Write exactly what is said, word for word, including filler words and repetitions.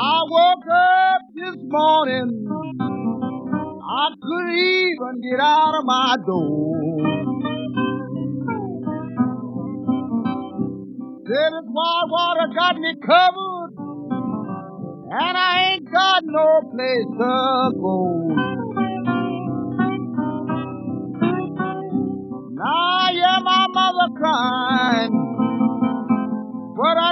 I woke up this morning, I couldn't even get out of my door. Said this wild water got me covered, and I ain't got no place to go.